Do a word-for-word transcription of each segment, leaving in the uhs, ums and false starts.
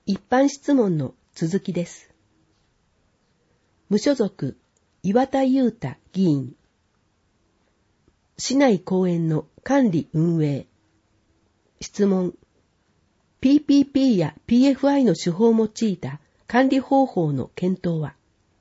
一般質問の続きです。無所属、岩田裕太議員。市内公園の管理運営。質問。ピーピーピー や ピーエフアイ の手法を用いた管理方法の検討は。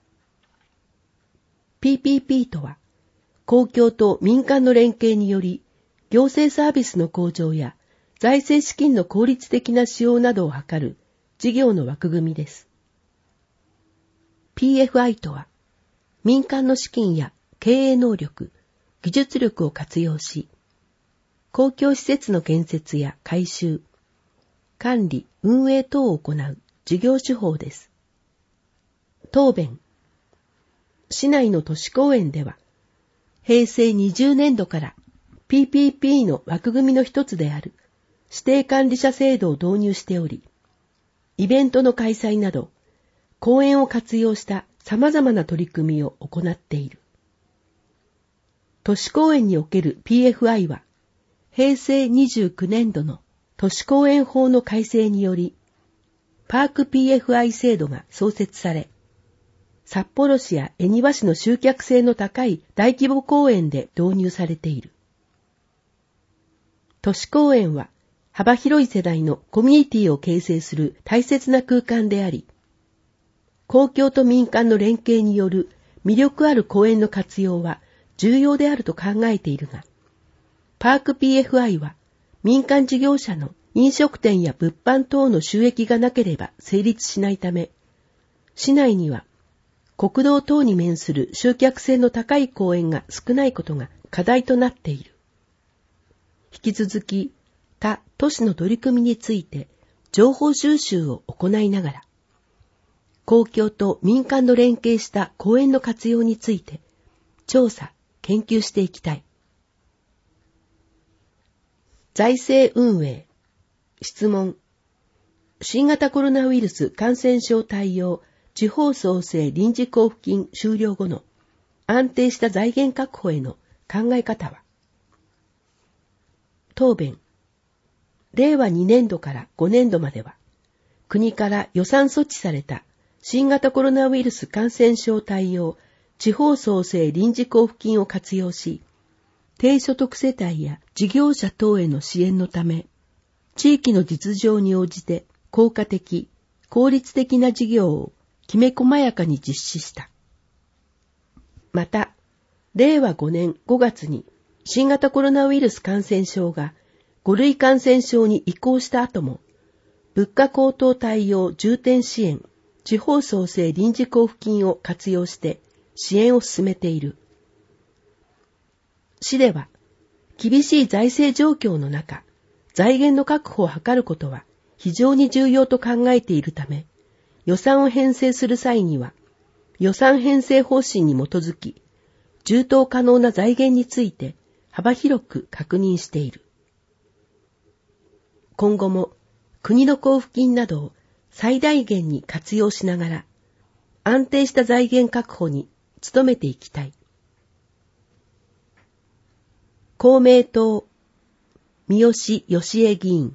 ピーピーピー とは、公共と民間の連携により、行政サービスの向上や財政資金の効率的な使用などを図る事業の枠組みです。ピーエフアイ とは、民間の資金や経営能力、技術力を活用し、公共施設の建設や改修、管理、運営等を行う事業手法です。答弁。市内の都市公園では、へいせいにじゅうねんどから ピーピーピー の枠組みの一つである指定管理者制度を導入しており、イベントの開催など、公園を活用した様々な取り組みを行っている。都市公園における ピーエフアイ は、へいせいにじゅうきゅうねんどの都市公園法の改正により、パーク ピーエフアイ 制度が創設され、札幌市や恵庭市の集客性の高い大規模公園で導入されている。都市公園は幅広い世代のコミュニティを形成する大切な空間であり、公共と民間の連携による魅力ある公園の活用は重要であると考えているが、パーク ピーエフアイ は民間事業者の飲食店や物販等の収益がなければ成立しないため、市内には国道等に面する集客性の高い公園が少ないことが課題となっている。引き続き、他都市の取り組みについて情報収集を行いながら、公共と民間の連携した公園の活用について調査、研究していきたい。財政運営。質問。新型コロナウイルス感染症対応地方創生臨時交付金終了後の安定した財源確保への考え方は。答弁。れいわにねんどからごねんどまでは、国から予算措置された新型コロナウイルス感染症対応地方創生臨時交付金を活用し、低所得世帯や事業者等への支援のため、地域の実情に応じて効果的、効率的な事業をきめ細やかに実施した。また、れいわごねんごがつに新型コロナウイルス感染症がごるい感染症に移行した後も、物価高騰対応重点支援地方創生臨時交付金を活用して支援を進めている。市では、厳しい財政状況の中、財源の確保を図ることは非常に重要と考えているため、予算を編成する際には、予算編成方針に基づき、充当可能な財源について幅広く確認している。今後も国の交付金などを最大限に活用しながら、安定した財源確保に努めていきたい。公明党、三好義恵議員。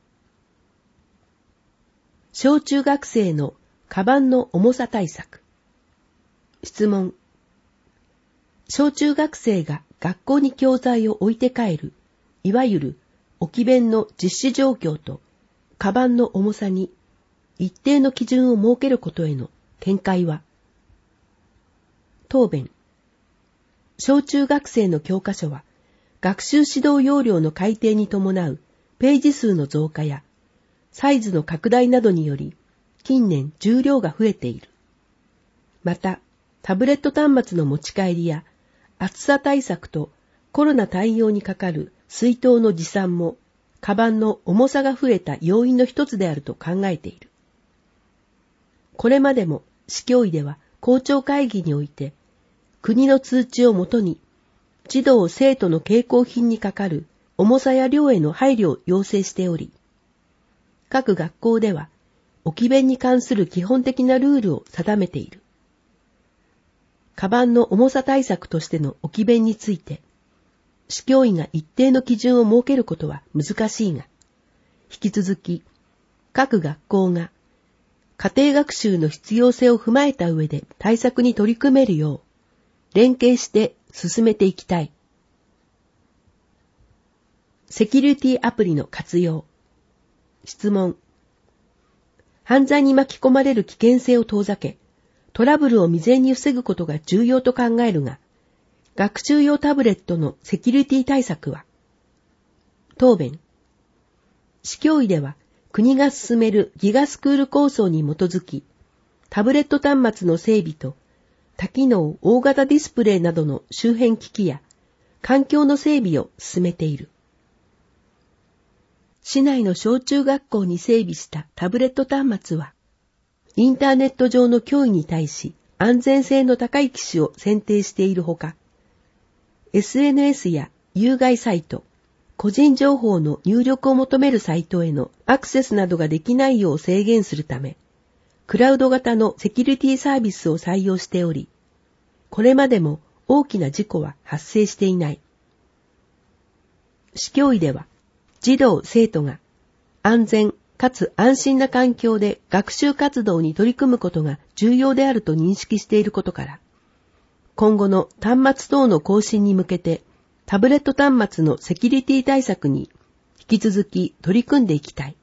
小中学生のカバンの重さ対策。質問。小中学生が学校に教材を置いて帰る、いわゆる置き弁の実施状況と、カバンの重さに一定の基準を設けることへの見解は。答弁。小中学生の教科書は、学習指導要領の改定に伴うページ数の増加やサイズの拡大などにより近年重量が増えている。また、タブレット端末の持ち帰りや暑さ対策とコロナ対応にかかる水筒の持参もカバンの重さが増えた要因の一つであると考えている。これまでも市教委では校長会議において国の通知をもとに児童・生徒の携行品にかかる重さや量への配慮を要請しており、各学校では置き弁に関する基本的なルールを定めている。カバンの重さ対策としての置き弁について、市教委が一定の基準を設けることは難しいが、引き続き各学校が家庭学習の必要性を踏まえた上で対策に取り組めるよう、連携して進めていきたい。セキュリティアプリの活用。質問。犯罪に巻き込まれる危険性を遠ざけ、トラブルを未然に防ぐことが重要と考えるが、学習用タブレットのセキュリティ対策は？答弁。市教委では国が進めるギガスクール構想に基づき、タブレット端末の整備と多機能大型ディスプレイなどの周辺機器や環境の整備を進めている。市内の小中学校に整備したタブレット端末は、インターネット上の脅威に対し安全性の高い機種を選定しているほか、エスエヌエス や有害サイト、個人情報の入力を求めるサイトへのアクセスなどができないよう制限するため、クラウド型のセキュリティサービスを採用しており、これまでも大きな事故は発生していない。市教委では、児童・生徒が安全かつ安心な環境で学習活動に取り組むことが重要であると認識していることから、今後の端末等の更新に向けてタブレット端末のセキュリティ対策に引き続き取り組んでいきたい。